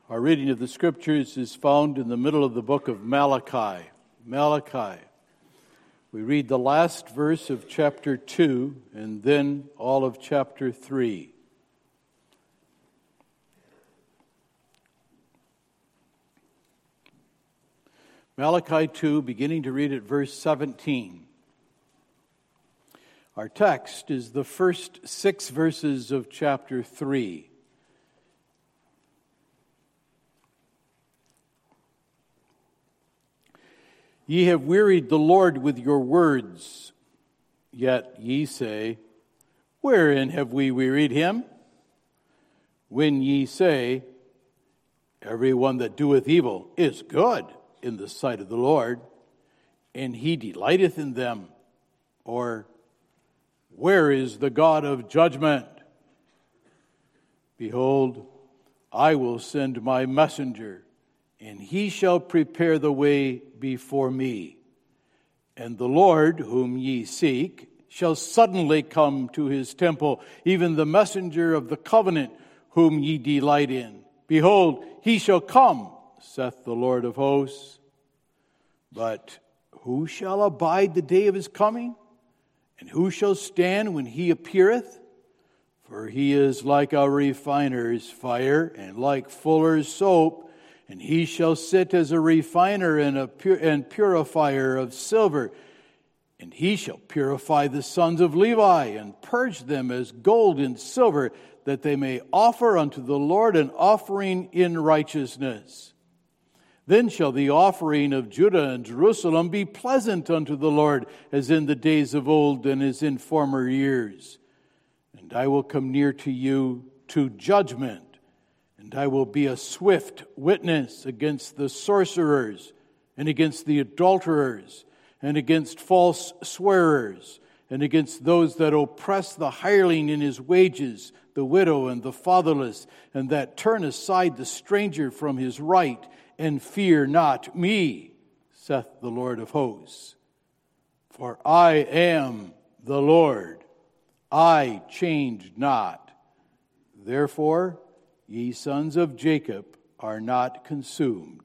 Our reading of the Scriptures is found in the middle of the book of Malachi. Malachi. We read the last verse of chapter 2 and then all of chapter 3. Malachi 2, beginning to read at verse 17. Our text is the first 6 verses of chapter 3. Ye have wearied the Lord with your words, yet ye say, wherein have we wearied him? When ye say, every one that doeth evil is good in the sight of the Lord, and he delighteth in them. Or, where is the God of judgment? Behold, I will send my messenger, and he shall prepare the way before me. And the Lord, whom ye seek, shall suddenly come to his temple, even the messenger of the covenant, whom ye delight in. Behold, he shall come, saith the Lord of hosts. But who shall abide the day of his coming? And who shall stand when he appeareth? For he is like a refiner's fire, and like fuller's soap. And he shall sit as a refiner and purifier of silver. And he shall purify the sons of Levi, and purge them as gold and silver, that they may offer unto the Lord an offering in righteousness. Then shall the offering of Judah and Jerusalem be pleasant unto the Lord, as in the days of old and as in former years. And I will come near to you to judgment. And I will be a swift witness against the sorcerers, and against the adulterers, and against false swearers, and against those that oppress the hireling in his wages, the widow and the fatherless, and that turn aside the stranger from his right, and fear not me, saith the Lord of hosts. For I am the Lord, I change not. Therefore, ye sons of Jacob are not consumed.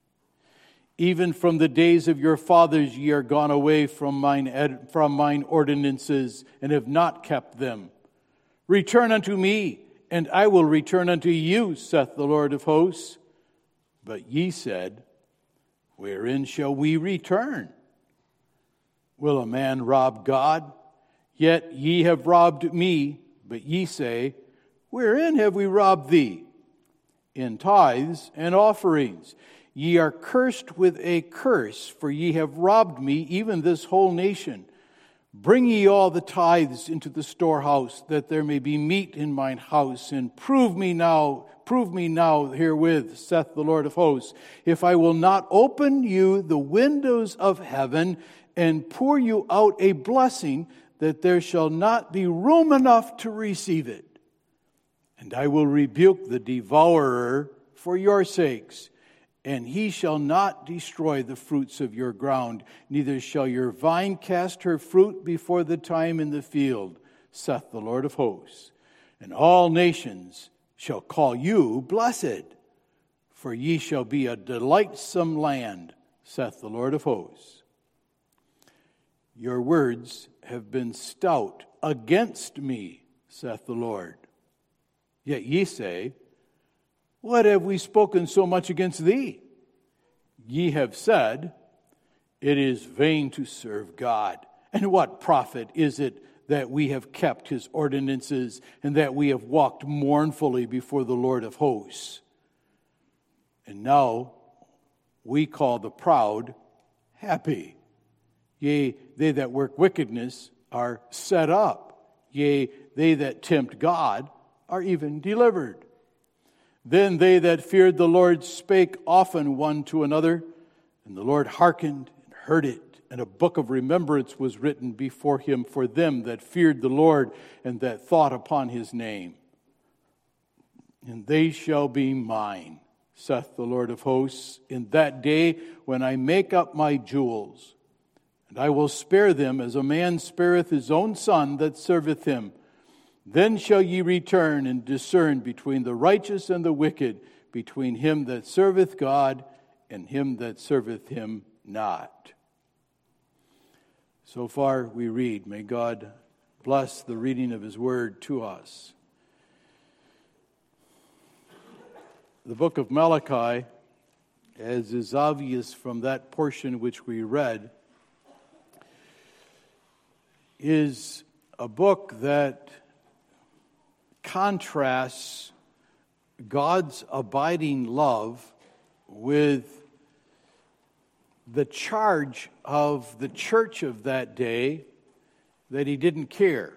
Even from the days of your fathers ye are gone away from mine ordinances, and have not kept them. Return unto me, and I will return unto you, saith the Lord of hosts. But ye said, wherein shall we return? Will a man rob God? Yet ye have robbed me. But ye say, wherein have we robbed thee? In tithes and offerings. Ye are cursed with a curse, for ye have robbed me, even this whole nation. Bring ye all the tithes into the storehouse, that there may be meat in mine house, and prove me now herewith, saith the Lord of hosts, if I will not open you the windows of heaven, and pour you out a blessing, that there shall not be room enough to receive it. And I will rebuke the devourer for your sakes, and he shall not destroy the fruits of your ground, neither shall your vine cast her fruit before the time in the field, saith the Lord of hosts. And all nations shall call you blessed, for ye shall be a delightsome land, saith the Lord of hosts. Your words have been stout against me, saith the Lord. Yet ye say, what have we spoken so much against thee? Ye have said, it is vain to serve God. And what profit is it that we have kept his ordinances, and that we have walked mournfully before the Lord of hosts? And now we call the proud happy. Yea, they that work wickedness are set up. Yea, they that tempt God are even delivered. Then they that feared the Lord spake often one to another, and the Lord hearkened and heard it. And a book of remembrance was written before him for them that feared the Lord, and that thought upon his name. And they shall be mine, saith the Lord of hosts, in that day when I make up my jewels. And I will spare them as a man spareth his own son that serveth him. Then shall ye return and discern between the righteous and the wicked, between him that serveth God and him that serveth him not. So far we read. May God bless the reading of his word to us. The book of Malachi, as is obvious from that portion which we read, is a book that contrasts God's abiding love with the charge of the church of that day that he didn't care.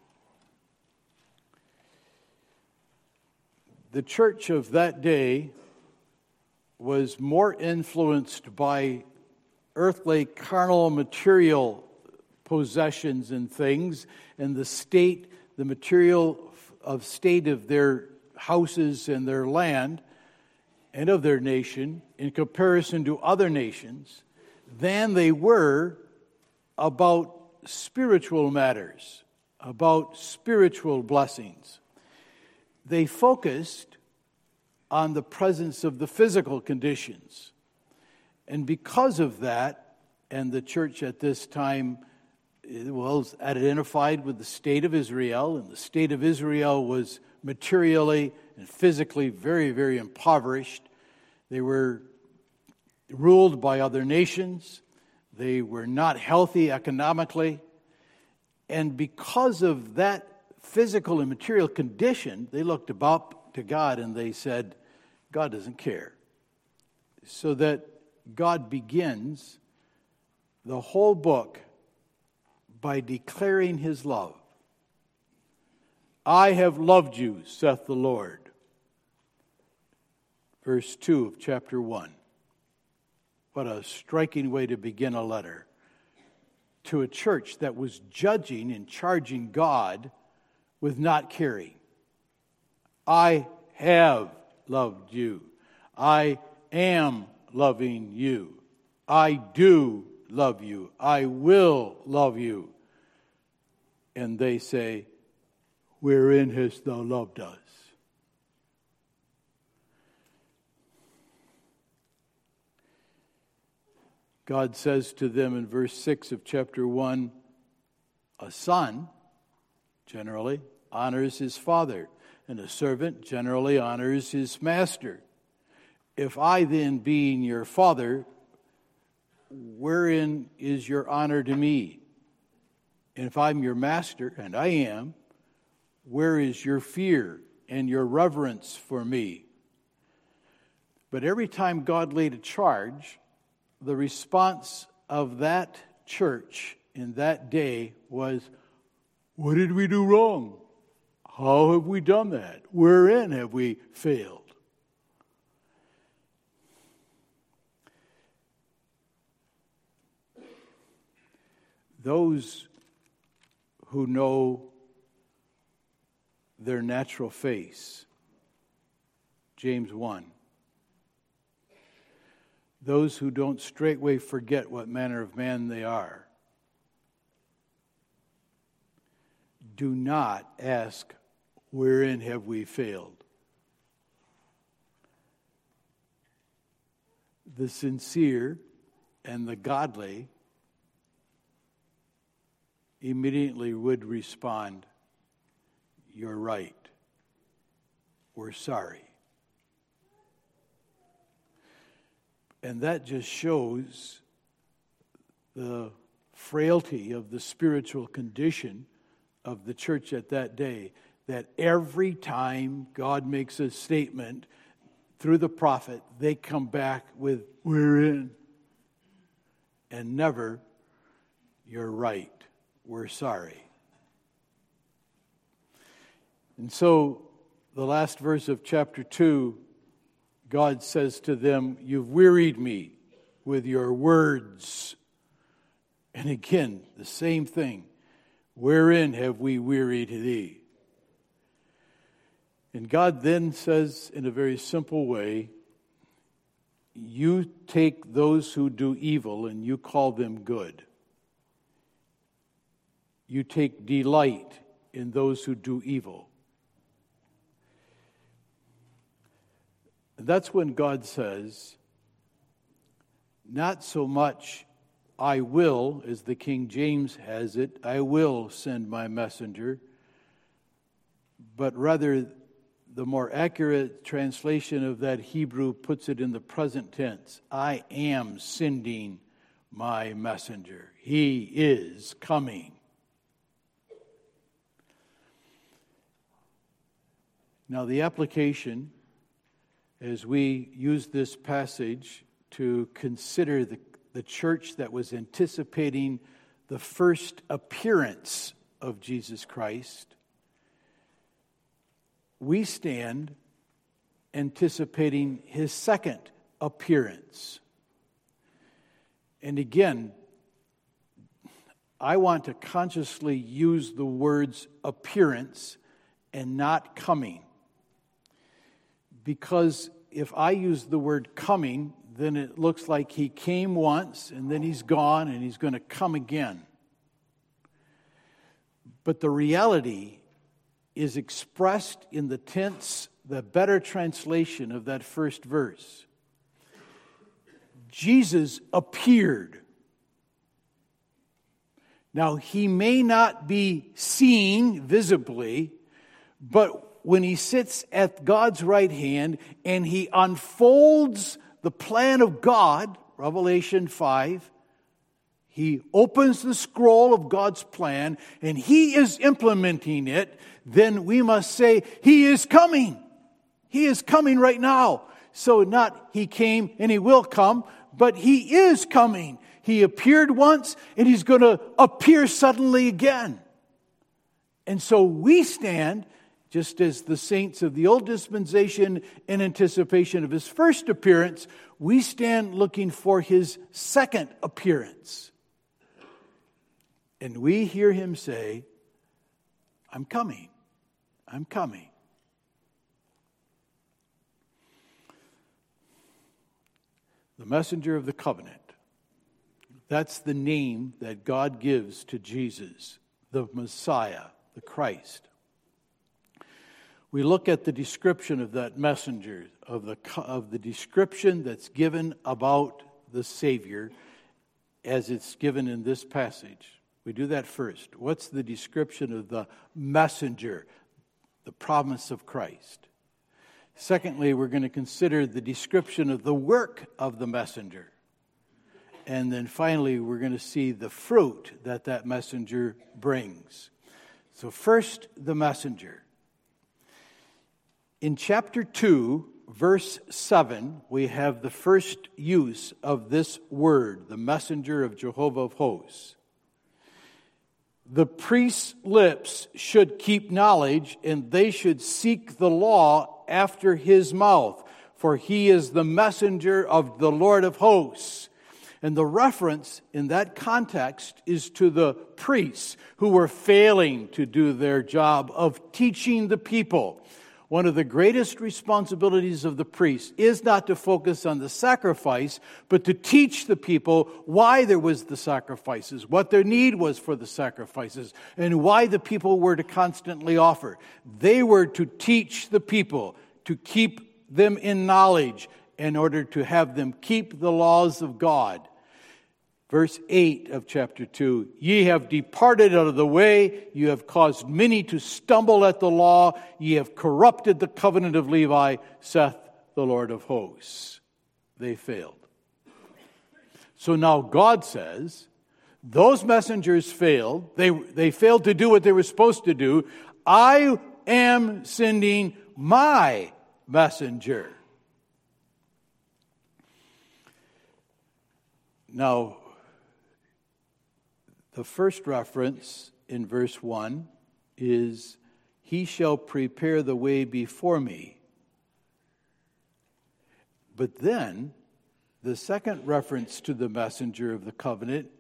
The church of that day was more influenced by earthly, carnal, material possessions and things, and the material state of their houses and their land and of their nation in comparison to other nations than they were about spiritual matters, about spiritual blessings. They focused on the presence of the physical conditions. And because of that, and the church at this time was identified with the state of Israel, and the state of Israel was materially and physically very, very impoverished. They were ruled by other nations. They were not healthy economically. And because of that physical and material condition, they looked up to God and they said, God doesn't care. So that God begins the whole book by declaring his love. I have loved you, saith the Lord. Verse 2 of chapter 1. What a striking way to begin a letter to a church that was judging and charging God with not caring. I have loved you. I am loving you. I do love you. I will love you. And they say, wherein hast thou loved us? God says to them in verse 6 of chapter 1, a son generally honors his father, and a servant generally honors his master. If I then, being your father, wherein is your honor to me? And if I'm your master, and I am, where is your fear and your reverence for me? But every time God laid a charge, the response of that church in that day was, what did we do wrong? How have we done that? Wherein have we failed? Those who know their natural face, James 1. Those who don't straightway forget what manner of man they are, do not ask, wherein have we failed? The sincere and the godly immediately would respond, you're right. We're sorry. And that just shows the frailty of the spiritual condition of the church at that day, that every time God makes a statement through the prophet, they come back with, we're in, and never, you're right, we're sorry. And so, the last verse of chapter 2, God says to them, you've wearied me with your words. And again, the same thing. Wherein have we wearied thee? And God then says in a very simple way, you take those who do evil and you call them good. You take delight in those who do evil. That's when God says, not so much I will, as the King James has it, I will send my messenger, but rather the more accurate translation of that Hebrew puts it in the present tense. I am sending my messenger. He is coming. Now, the application, as we use this passage to consider the church that was anticipating the first appearance of Jesus Christ, we stand anticipating his second appearance. And again, I want to consciously use the words appearance and not coming. Because if I use the word coming, then it looks like he came once and then he's gone and he's going to come again. But the reality is expressed in the tense, the better translation of that first verse. Jesus appeared. Now, he may not be seen visibly, but when he sits at God's right hand and he unfolds the plan of God, Revelation 5, he opens the scroll of God's plan and he is implementing it, then we must say, he is coming. He is coming right now. So not he came and he will come, but he is coming. He appeared once and he's going to appear suddenly again. And so we stand, just as the saints of the old dispensation in anticipation of his first appearance, we stand looking for his second appearance. And we hear him say, I'm coming. I'm coming. The messenger of the covenant. That's the name that God gives to Jesus, the Messiah, the Christ. We look at the description of that messenger, of the description that's given about the Savior as it's given in this passage. We do that first. What's the description of the messenger, the promise of Christ? Secondly, we're going to consider the description of the work of the messenger. And then finally, we're going to see the fruit that messenger brings. So first, the messenger. In chapter 2, verse 7, we have the first use of this word, the messenger of Jehovah of hosts. The priest's lips should keep knowledge, and they should seek the law after his mouth, for he is the messenger of the Lord of hosts. And the reference in that context is to the priests who were failing to do their job of teaching the people. One of the greatest responsibilities of the priest is not to focus on the sacrifice, but to teach the people why there was the sacrifices, what their need was for the sacrifices, and why the people were to constantly offer. They were to teach the people, to keep them in knowledge in order to have them keep the laws of God. Verse 8 of chapter 2, ye have departed out of the way, you have caused many to stumble at the law, ye have corrupted the covenant of Levi, saith the Lord of hosts. They failed. So now God says, those messengers failed, they failed to do what they were supposed to do. I am sending my messenger. Now, the first reference in verse 1 is, he shall prepare the way before me. But then, the second reference to the messenger of the covenant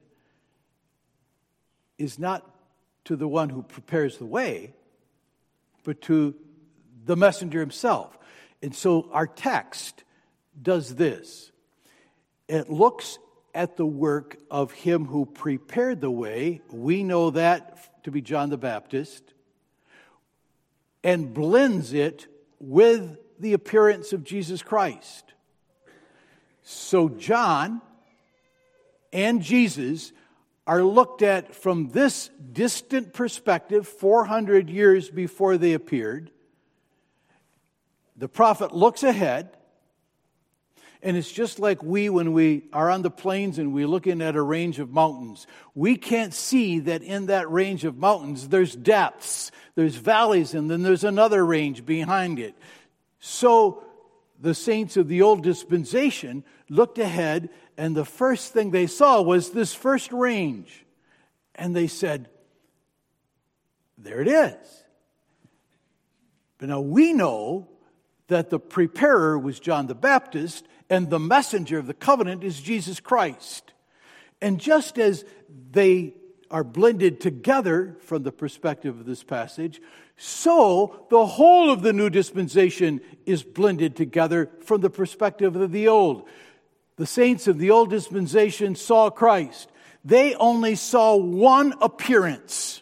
is not to the one who prepares the way, but to the messenger himself. And so our text does this. It looks at the work of him who prepared the way, we know that to be John the Baptist, and blends it with the appearance of Jesus Christ. So John and Jesus are looked at from this distant perspective, 400 years before they appeared. The prophet looks ahead, and it's just like when we are on the plains and we're looking at a range of mountains. We can't see that in that range of mountains there's depths, there's valleys, and then there's another range behind it. So the saints of the old dispensation looked ahead, and the first thing they saw was this first range. And they said, there it is. But now we know that the preparer was John the Baptist, and the messenger of the covenant is Jesus Christ. And just as they are blended together from the perspective of this passage, so the whole of the new dispensation is blended together from the perspective of the old. The saints of the old dispensation saw Christ. They only saw one appearance.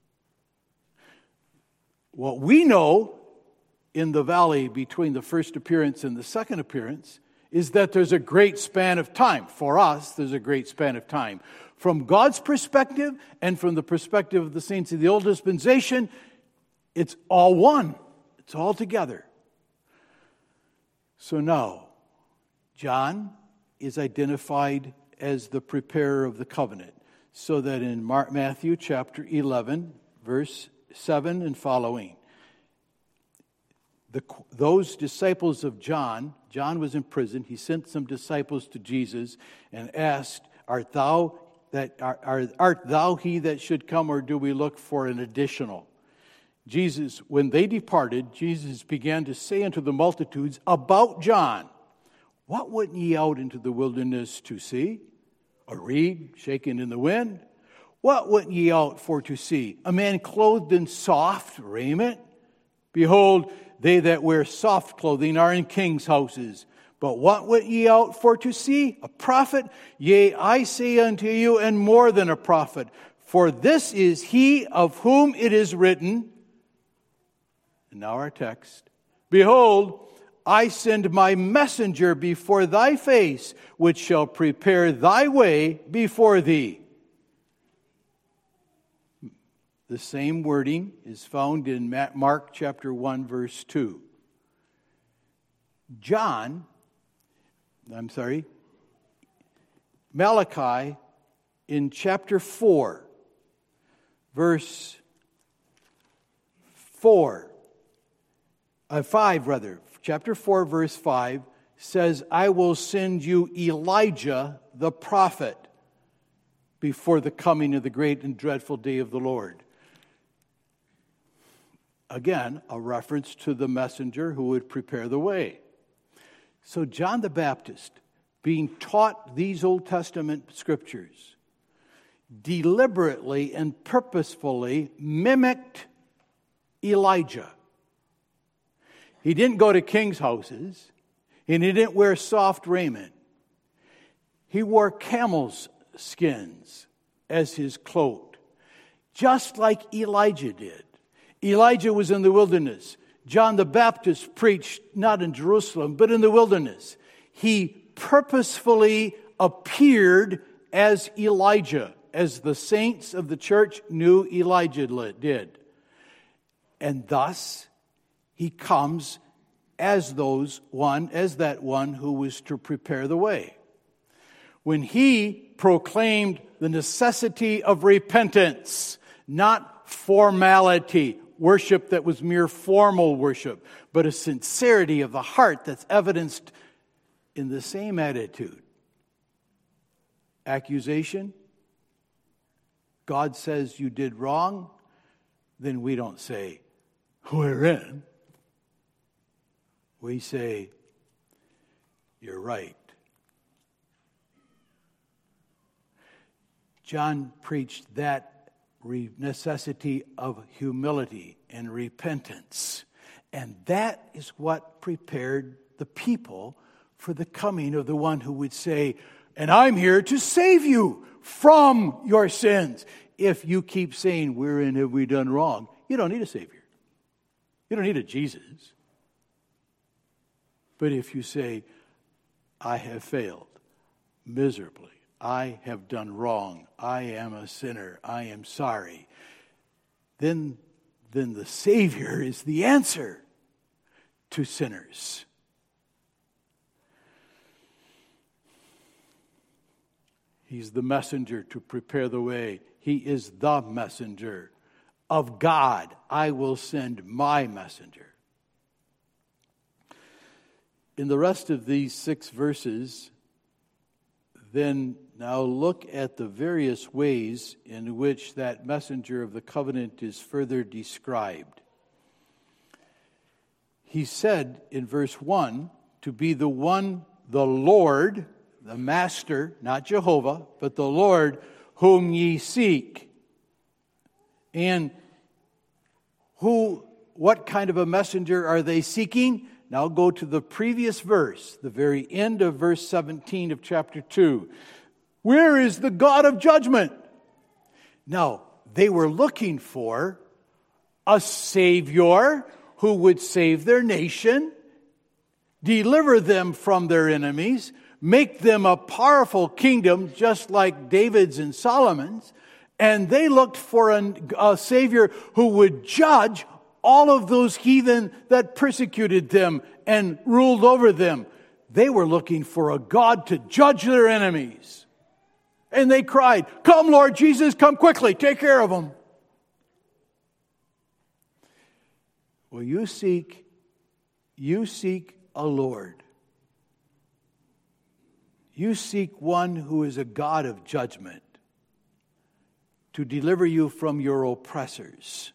What we know in the valley between the first appearance and the second appearance is that there's a great span of time. For us, there's a great span of time. From God's perspective and from the perspective of the saints of the old dispensation, it's all one. It's all together. So now, John is identified as the preparer of the covenant, so that in Matthew chapter 11, verse 7 and following, those disciples of John was in prison. He sent some disciples to Jesus and asked, art thou he that should come, or do we look for an additional? Jesus, when they departed, Jesus began to say unto the multitudes about John, what went ye out into the wilderness to see? A reed shaken in the wind? What went ye out for to see? A man clothed in soft raiment? Behold, they that wear soft clothing are in kings' houses. But what went ye out for to see? A prophet? Yea, I say unto you, and more than a prophet. For this is he of whom it is written, and now our text, behold, I send my messenger before thy face, which shall prepare thy way before thee. The same wording is found in Mark chapter 1, verse 2. Malachi in chapter 4, verse 5, chapter 4, verse 5 says, I will send you Elijah the prophet before the coming of the great and dreadful day of the Lord. Again, a reference to the messenger who would prepare the way. So John the Baptist, being taught these Old Testament scriptures, deliberately and purposefully mimicked Elijah. He didn't go to king's houses, and he didn't wear soft raiment. He wore camel's skins as his cloak, just like Elijah did. Elijah was in the wilderness. John the Baptist preached not in Jerusalem, but in the wilderness. He purposefully appeared as Elijah, as the saints of the church knew Elijah did. And thus, he comes as that one who was to prepare the way. When he proclaimed the necessity of repentance, not formality, worship that was mere formal worship, but a sincerity of the heart that's evidenced in the same attitude. Accusation, God says you did wrong, then we don't say, wherein? We say, you're right. John preached that necessity of humility and repentance. And that is what prepared the people for the coming of the one who would say, and I'm here to save you from your sins. If you keep saying, wherein have we done wrong? You don't need a Savior. You don't need a Jesus. But if you say, I have failed miserably, I have done wrong, I am a sinner, I am sorry, then the Savior is the answer to sinners. He's the messenger to prepare the way. He is the messenger of God. I will send my messenger. In the rest of these 6 verses, then now look at the various ways in which that messenger of the covenant is further described. He said in verse 1 to be the one, the Lord, the Master, not Jehovah, but the Lord whom ye seek. And what kind of a messenger are they seeking? Now go to the previous verse, the very end of verse 17 of chapter 2. Where is the God of judgment? Now, they were looking for a Savior who would save their nation, deliver them from their enemies, make them a powerful kingdom just like David's and Solomon's. And they looked for a Savior who would judge all of those heathen that persecuted them and ruled over them. They were looking for a God to judge their enemies. And they cried, "Come, Lord Jesus, come quickly, take care of them." Well, you seek a Lord. You seek one who is a God of judgment to deliver you from your oppressors.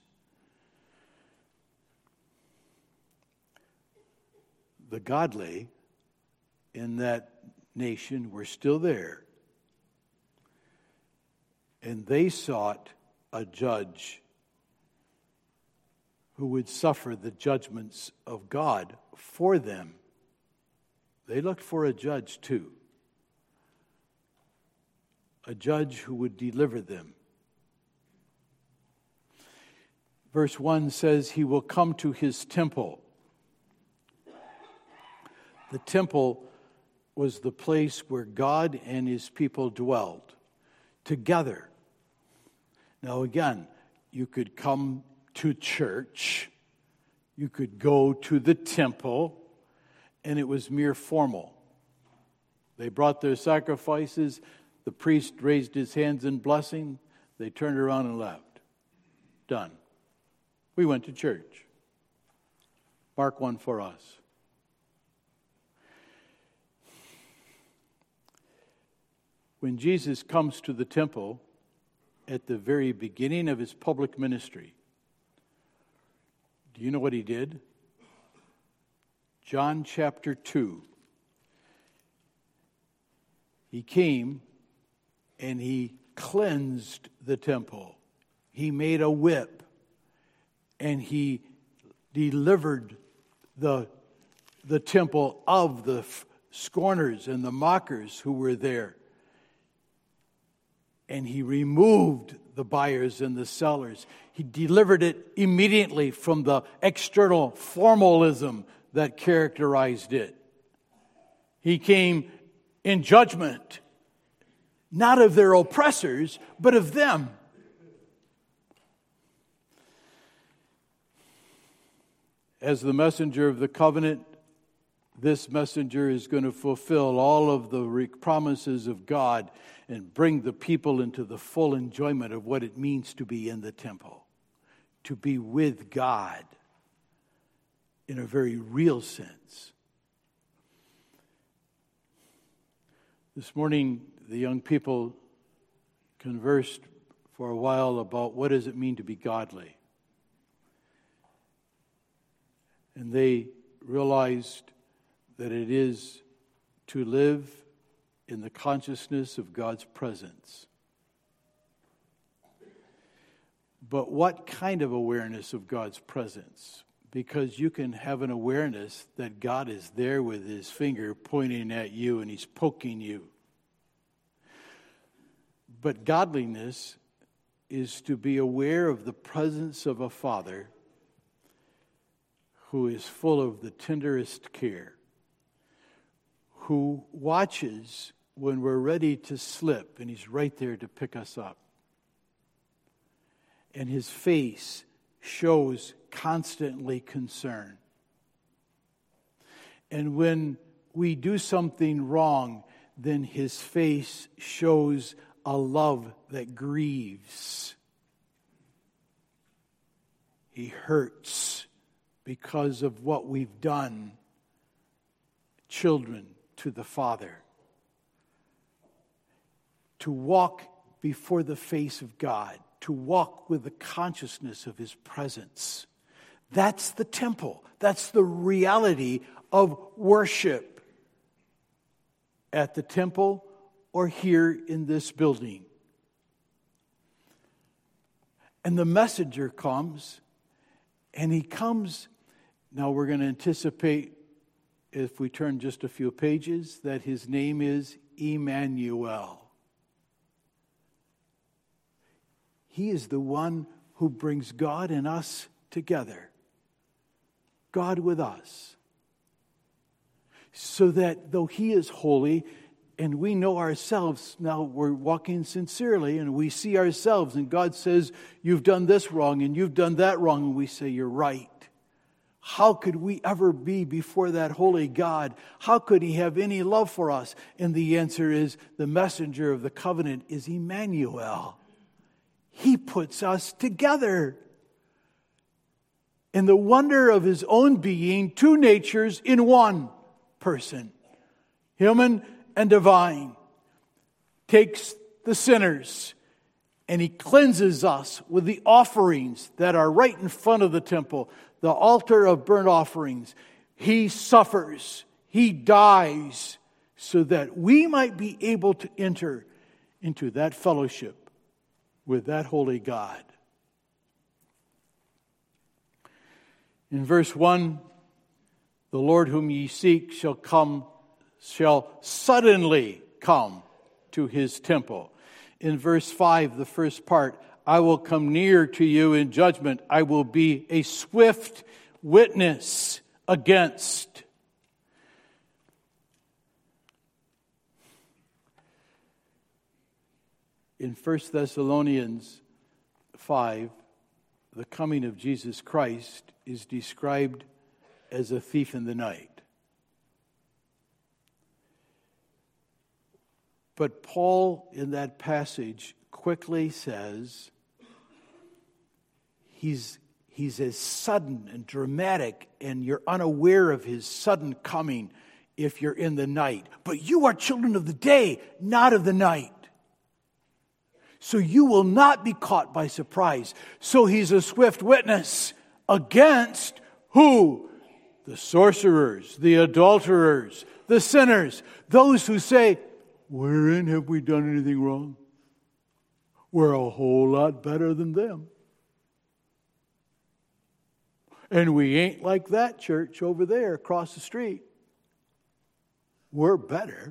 The godly in that nation were still there, and they sought a judge who would suffer the judgments of God for them. They looked for a judge too, a judge who would deliver them. Verse 1 says, he will come to his temple. The temple was the place where God and his people dwelled together. Now again, you could come to church, you could go to the temple, and it was mere formal. They brought their sacrifices, the priest raised his hands in blessing, they turned around and left. Done. We went to church. Mark 1 for us. When Jesus comes to the temple at the very beginning of his public ministry, do you know what he did? John chapter 2. He came and he cleansed the temple. He made a whip and he delivered the temple of the scorners and the mockers who were there. And he removed the buyers and the sellers. He delivered it immediately from the external formalism that characterized it. He came in judgment, not of their oppressors, but of them. As the messenger of the covenant, this messenger is going to fulfill all of the promises of God and bring the people into the full enjoyment of what it means to be in the temple, to be with God in a very real sense. This morning, the young people conversed for a while about what does it mean to be godly. And they realized that it is to live in the consciousness of God's presence. But what kind of awareness of God's presence? Because you can have an awareness that God is there with his finger pointing at you and he's poking you. But godliness is to be aware of the presence of a Father who is full of the tenderest care who watches when we're ready to slip, and he's right there to pick us up. And his face shows constantly concern. And when we do something wrong, then his face shows a love that grieves. He hurts because of what we've done, children to the Father. To walk before the face of God, to walk with the consciousness of his presence. That's the temple. That's the reality of worship at the temple or here in this building. And the messenger comes, and he comes. Now we're going to anticipate, if we turn just a few pages, that his name is Emmanuel. He is the one who brings God and us together. God with us. So that though he is holy, and we know ourselves, now we're walking sincerely, and we see ourselves, and God says, you've done this wrong, and you've done that wrong, and we say, you're right. How could we ever be before that holy God? How could he have any love for us? And the answer is, the messenger of the covenant is Emmanuel. He puts us together. In the wonder of his own being, two natures in one person, human and divine, takes the sinners and he cleanses us with the offerings that are right in front of the temple, the altar of burnt offerings. He suffers, he dies, so that we might be able to enter into that fellowship with that holy God. In verse 1, the Lord whom ye seek shall suddenly come to his temple. In verse 5, the first part, I will come near to you in judgment. I will be a swift witness against. In 1 Thessalonians 5, the coming of Jesus Christ is described as a thief in the night. But Paul, in that passage, quickly says he's as sudden and dramatic, and you're unaware of his sudden coming if you're in the night. But you are children of the day, not of the night. So you will not be caught by surprise. So he's a swift witness against who? The sorcerers, the adulterers, the sinners, those who say, wherein have we done anything wrong? We're a whole lot better than them. And we ain't like that church over there across the street. We're better.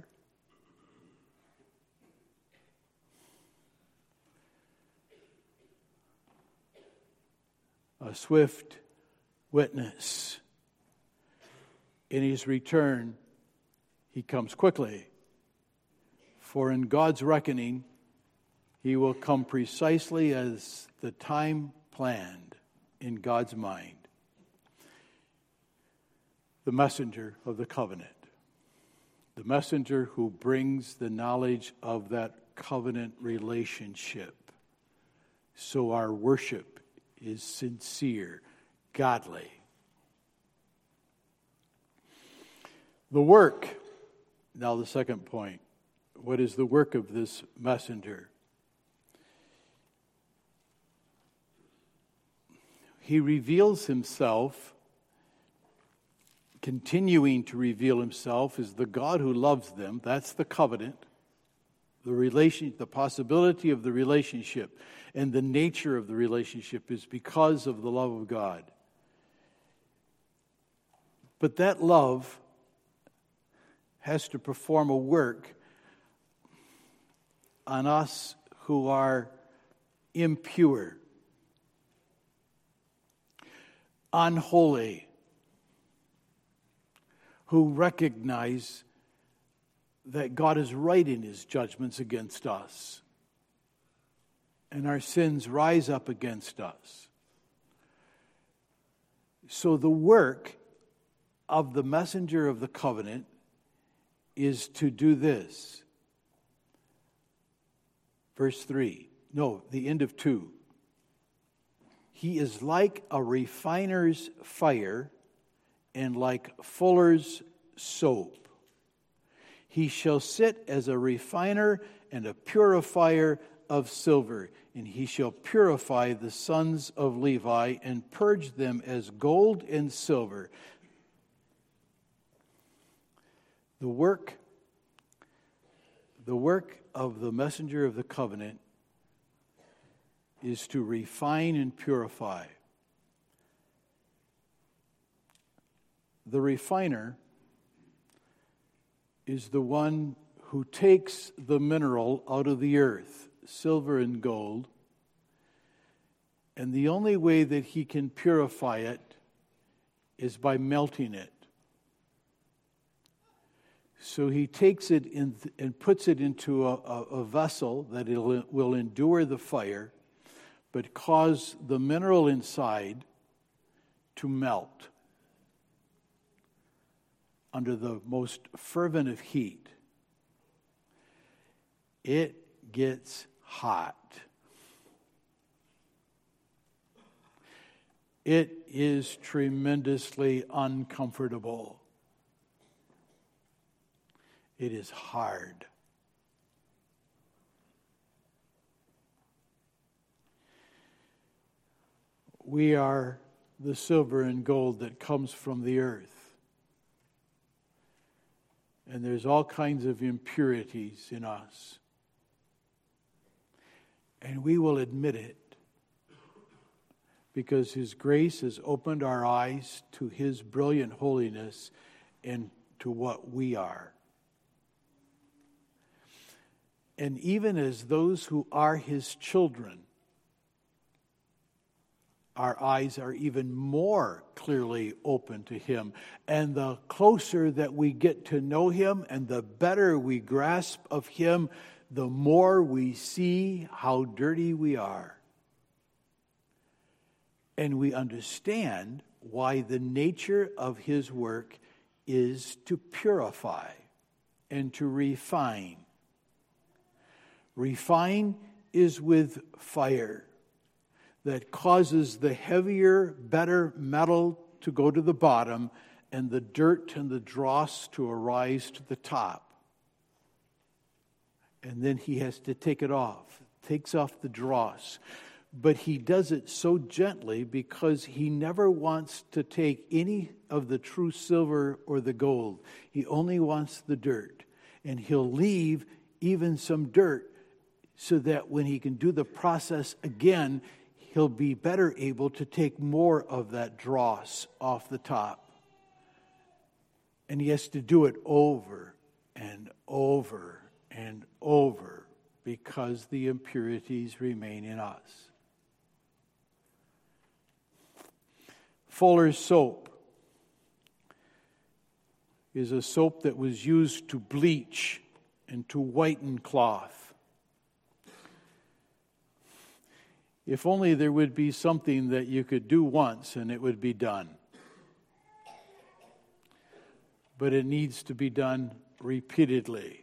A swift witness. In his return, he comes quickly. For in God's reckoning, he will come precisely as the time planned in God's mind. The messenger of the covenant. The messenger who brings the knowledge of that covenant relationship. So our worship is sincere, godly. The work, now the second point. What is the work of this messenger? He reveals himself, continuing to reveal himself as the God who loves them. That's the covenant. The possibility of the relationship and the nature of the relationship is because of the love of God. But that love has to perform a work on us who are impure, unholy, who recognize that God is right in his judgments against us, and our sins rise up against us. So the work of the messenger of the covenant is to do this. Verse 3. No, the end of 2. He is like a refiner's fire and like fuller's soap. He shall sit as a refiner and a purifier of silver, and he shall purify the sons of Levi and purge them as gold and silver. The work of the messenger of the covenant is to refine and purify. The refiner is the one who takes the mineral out of the earth, silver and gold, and the only way that he can purify it is by melting it. So he takes it in and puts it into a vessel that it will endure the fire, but cause the mineral inside to melt under the most fervent of heat. It gets hot. It is tremendously uncomfortable. It is hard. We are the silver and gold that comes from the earth. And there's all kinds of impurities in us. And we will admit it because His grace has opened our eyes to His brilliant holiness and to what we are. And even as those who are His children, our eyes are even more clearly open to Him. And the closer that we get to know Him and the better we grasp of Him, the more we see how dirty we are. And we understand why the nature of His work is to purify and to refine. Refine is with fire that causes the heavier, better metal to go to the bottom and the dirt and the dross to arise to the top. And then He has to take it off, takes off the dross. But He does it so gently because He never wants to take any of the true silver or the gold. He only wants the dirt. And He'll leave even some dirt so that when He can do the process again, He'll be better able to take more of that dross off the top. And He has to do it over and over and over because the impurities remain in us. Fuller's soap is a soap that was used to bleach and to whiten cloth. If only there would be something that you could do once and it would be done. But it needs to be done repeatedly.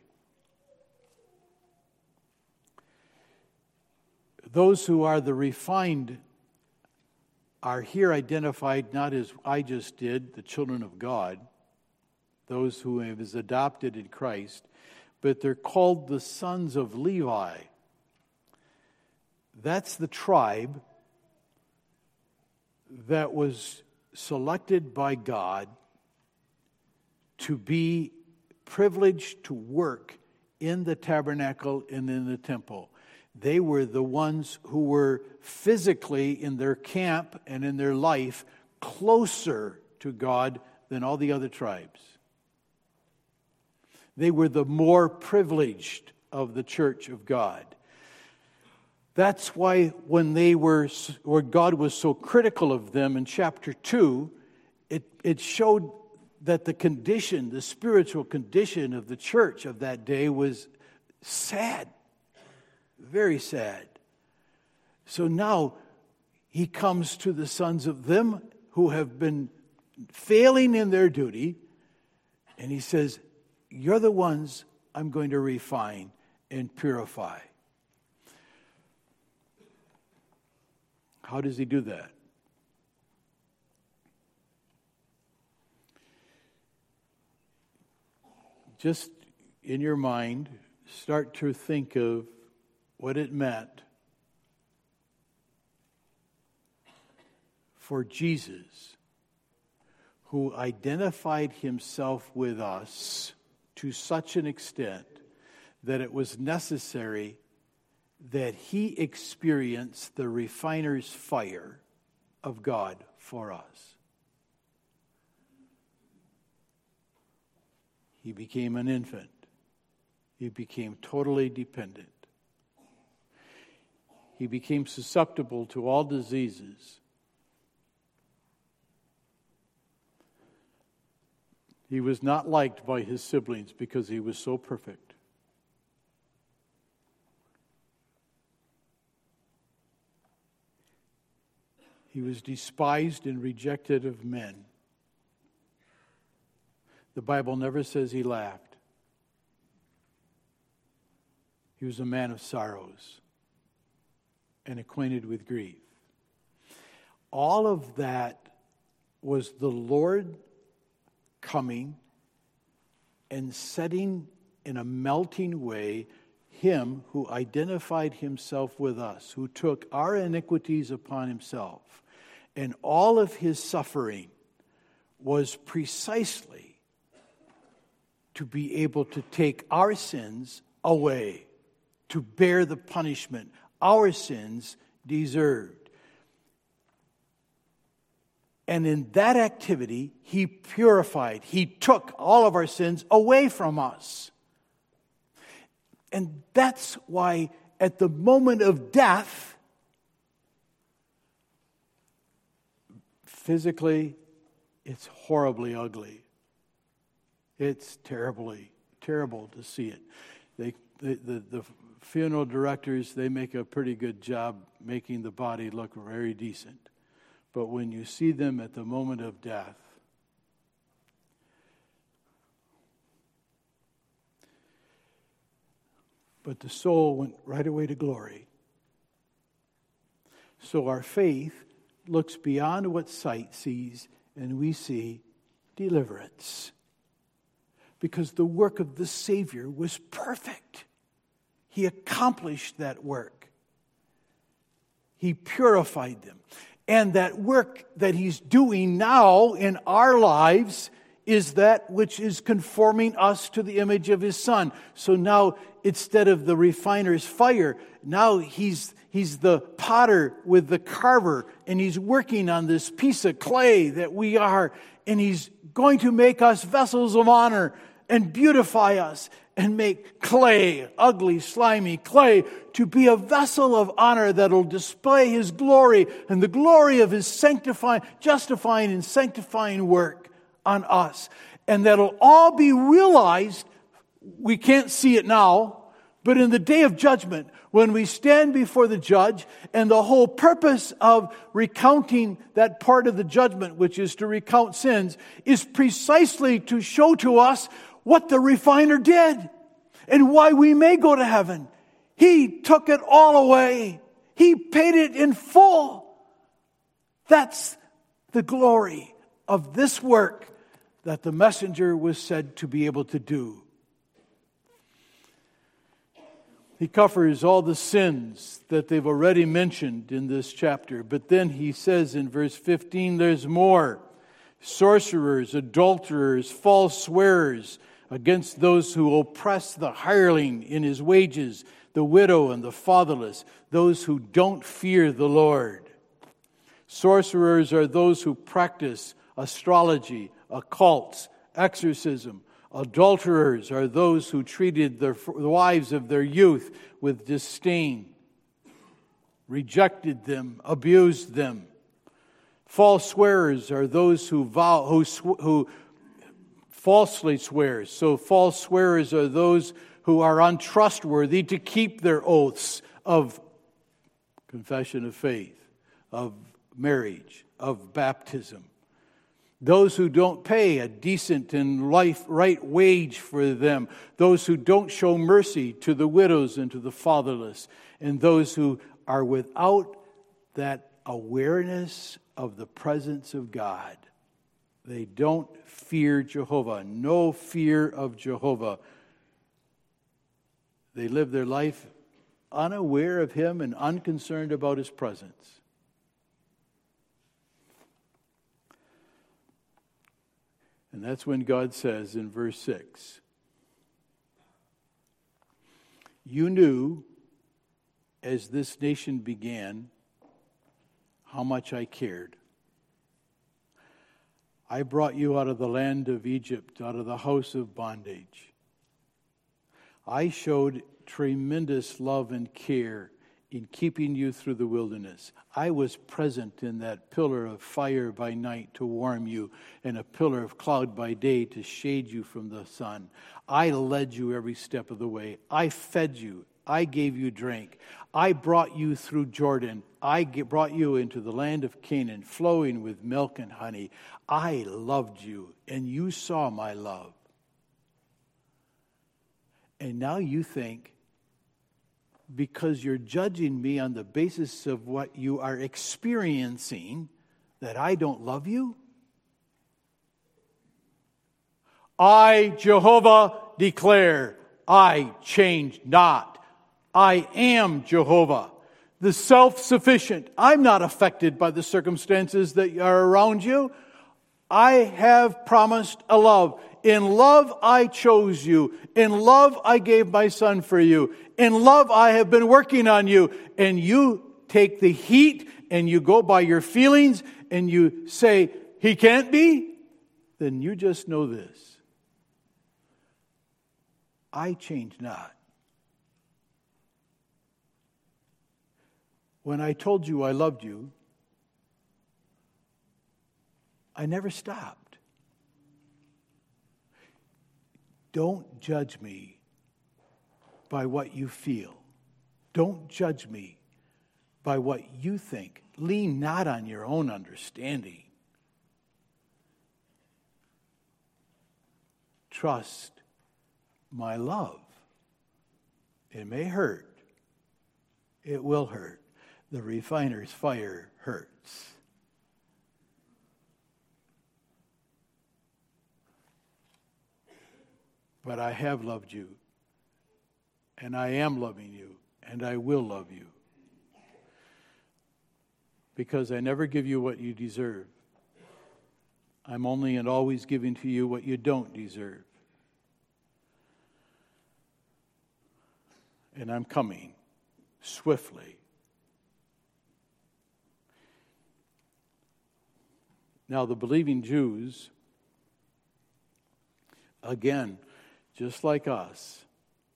Those who are the refined are here identified not as I just did, the children of God, those who have been adopted in Christ, but they're called the sons of Levi. That's the tribe that was selected by God to be privileged to work in the tabernacle and in the temple. They were the ones who were physically in their camp and in their life closer to God than all the other tribes. They were the more privileged of the church of God. That's why when God was so critical of them in chapter 2, it showed that the spiritual condition of the church of that day was sad, very sad. So now he comes to the sons of them who have been failing in their duty, and he says, you're the ones I'm going to refine and purify. How does he do that? Just in your mind, start to think of what it meant for Jesus, who identified himself with us to such an extent that it was necessary that he experienced the refiner's fire of God for us. He became an infant. He became totally dependent. He became susceptible to all diseases. He was not liked by his siblings because he was so perfect. He was despised and rejected of men. The Bible never says he laughed. He was a man of sorrows and acquainted with grief. All of that was the Lord coming and setting in a melting way him who identified himself with us, who took our iniquities upon himself. And all of his suffering was precisely to be able to take our sins away, to bear the punishment our sins deserved. And in that activity, he purified. He took all of our sins away from us. And that's why at the moment of death, physically, it's horribly ugly. It's terrible to see it. The funeral directors, they make a pretty good job making the body look very decent. But when you see them at the moment of death, but the soul went right away to glory. So our faith looks beyond what sight sees, and we see deliverance. Because the work of the Savior was perfect. He accomplished that work. He purified them. And that work that he's doing now in our lives is that which is conforming us to the image of his Son. So now, instead of the refiner's fire, now he's the potter with the carver, and he's working on this piece of clay that we are, and he's going to make us vessels of honor and beautify us and make clay, ugly, slimy clay, to be a vessel of honor that'll display his glory and the glory of his sanctifying, justifying and sanctifying work on us. And that'll all be realized, we can't see it now, but in the day of judgment, when we stand before the judge, and the whole purpose of recounting that part of the judgment, which is to recount sins, is precisely to show to us what the refiner did and why we may go to heaven. He took it all away. He paid it in full. That's the glory of this work that the messenger was said to be able to do. He covers all the sins that they've already mentioned in this chapter. But then he says in verse 15, there's more. Sorcerers, adulterers, false swearers, against those who oppress the hireling in his wages, the widow and the fatherless, those who don't fear the Lord. Sorcerers are those who practice astrology, occults, exorcism. Adulterers are those who treated the wives of their youth with disdain, rejected them, abused them. False swearers are those who falsely swears. So false swearers are those who are untrustworthy to keep their oaths of confession of faith, of marriage, of baptism. Those who don't pay a decent and right wage for them. Those who don't show mercy to the widows and to the fatherless. And those who are without that awareness of the presence of God. They don't fear Jehovah. No fear of Jehovah. They live their life unaware of Him and unconcerned about His presence. And that's when God says in verse 6, "You knew, as this nation began, how much I cared. I brought you out of the land of Egypt, out of the house of bondage. I showed tremendous love and care in keeping you through the wilderness. I was present in that pillar of fire by night to warm you, and a pillar of cloud by day to shade you from the sun. I led you every step of the way. I fed you. I gave you drink. I brought you through Jordan. I brought you into the land of Canaan, flowing with milk and honey. I loved you, and you saw my love." And now you think, because you're judging me on the basis of what you are experiencing, that I don't love you? I, Jehovah, declare, I change not. I am Jehovah, the self-sufficient. I'm not affected by the circumstances that are around you. I have promised a love. In love I chose you. In love I gave my son for you. In love I have been working on you. And you take the heat and you go by your feelings and you say, he can't be? Then you just know this. I change not. When I told you I loved you, I never stopped. Don't judge me by what you feel. Don't judge me by what you think. Lean not on your own understanding. Trust my love. It may hurt. It will hurt. The refiner's fire hurts. But I have loved you, and I am loving you, and I will love you. Because I never give you what you deserve. I'm only and always giving to you what you don't deserve. And I'm coming swiftly. Now, the believing Jews, again, just like us,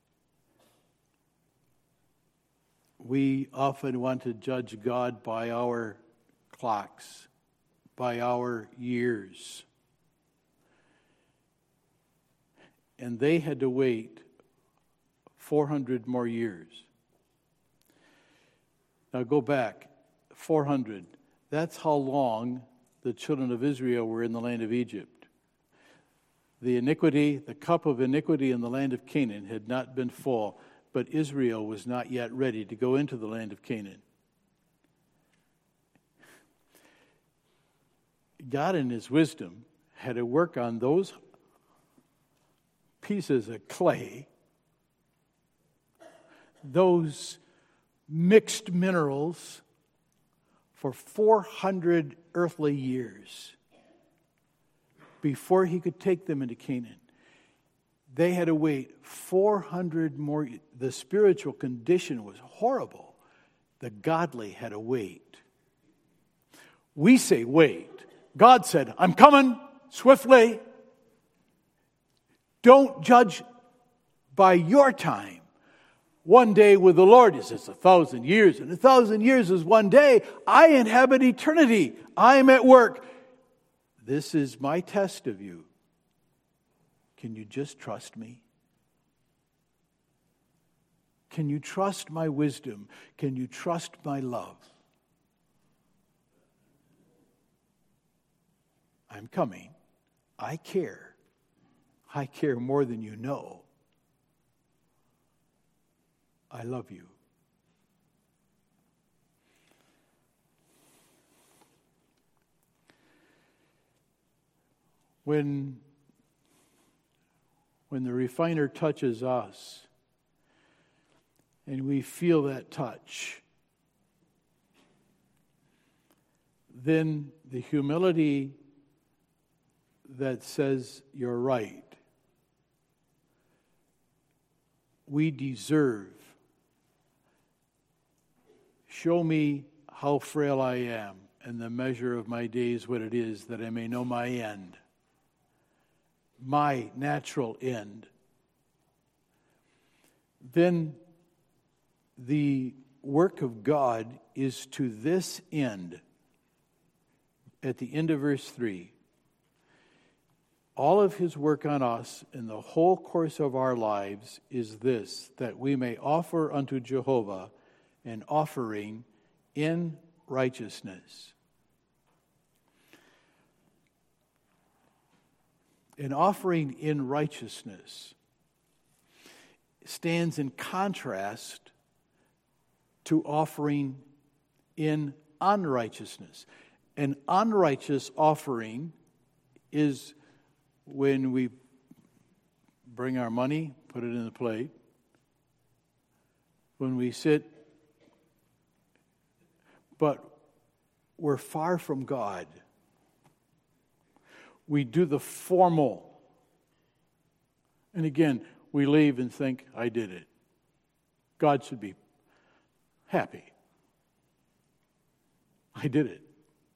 we often want to judge God by our clocks, by our years. And they had to wait 400 more years. Now go back, 400. That's how long the children of Israel were in the land of Egypt. The iniquity, the cup of iniquity in the land of Canaan had not been full, but Israel was not yet ready to go into the land of Canaan. God in His wisdom had to work on those pieces of clay, those mixed minerals, for 400 earthly years before He could take them into Canaan. They had to wait 400 more. The spiritual condition was horrible. The godly had to wait. We say wait. God said, I'm coming swiftly. Don't judge by your time. One day with the Lord is as 1,000 years, and 1,000 years is one day. I inhabit eternity. I am at work. This is my test of you. Can you just trust me? Can you trust my wisdom? Can you trust my love? I'm coming. I care. I care more than you know. I love you. When the refiner touches us and we feel that touch, then the humility that says you're right, we deserve. Show me how frail I am and the measure of my days what it is, that I may know my end, my natural end. Then the work of God is to this end. At the end of verse 3, all of his work on us in the whole course of our lives is this, that we may offer unto Jehovah an offering in righteousness. An offering in righteousness stands in contrast to offering in unrighteousness. An unrighteous offering is when we bring our money, put it in the plate, when we sit, but we're far from God. We do the formal. And again, we leave and think, I did it. God should be happy. I did it.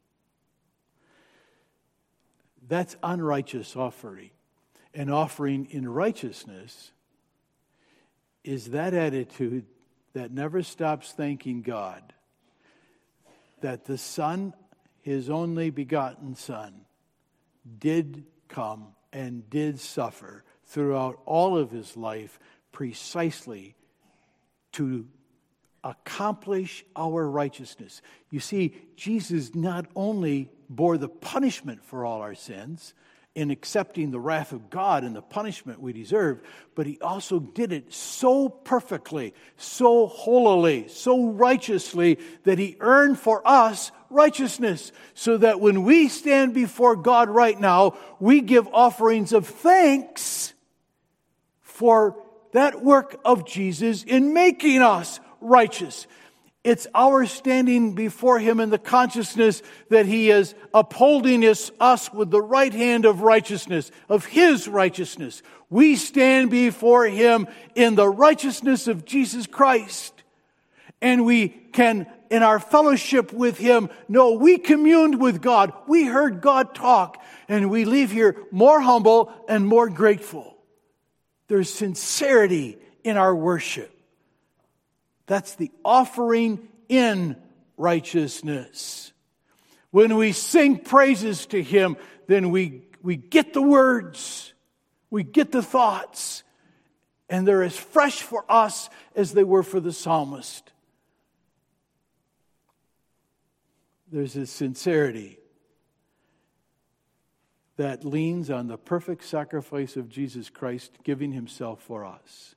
That's unrighteous offering. An offering in righteousness is that attitude that never stops thanking God that the Son, his only begotten Son, did come and did suffer throughout all of his life precisely to accomplish our righteousness. You see, Jesus not only bore the punishment for all our sins in accepting the wrath of God and the punishment we deserve, but he also did it so perfectly, so holily, so righteously that he earned for us righteousness, so that when we stand before God right now, we give offerings of thanks for that work of Jesus in making us righteous. It's our standing before him in the consciousness that he is upholding us with the right hand of righteousness, of his righteousness. We stand before him in the righteousness of Jesus Christ. And we can, in our fellowship with him, know we communed with God. We heard God talk. And we leave here more humble and more grateful. There's sincerity in our worship. That's the offering in righteousness. When we sing praises to him, then we get the words, we get the thoughts, and they're as fresh for us as they were for the psalmist. There's a sincerity that leans on the perfect sacrifice of Jesus Christ giving himself for us.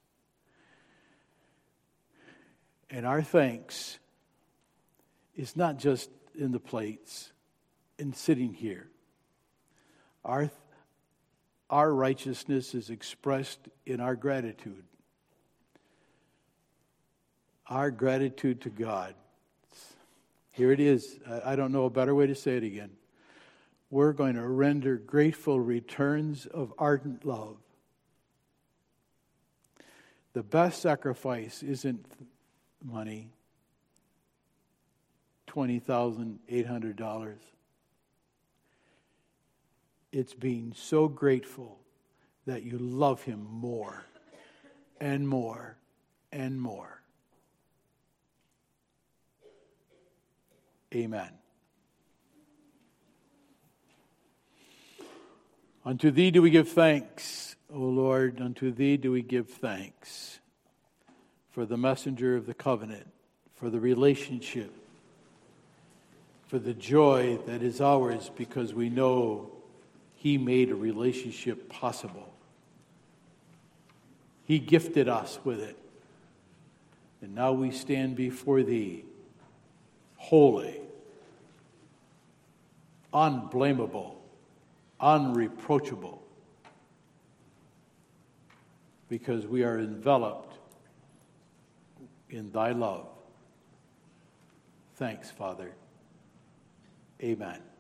And our thanks is not just in the plates and sitting here. Our righteousness is expressed in our gratitude. Our gratitude to God. Here it is. I don't know a better way to say it again. We're going to render grateful returns of ardent love. The best sacrifice isn't money, $20,800. It's being so grateful that you love him more and more and more. Amen. Unto thee do we give thanks, O Lord, unto thee do we give thanks for the messenger of the covenant, for the relationship, for the joy that is ours because we know he made a relationship possible. He gifted us with it. And now we stand before thee, holy, unblameable, unreproachable, because we are enveloped in thy love. Thanks, Father. Amen.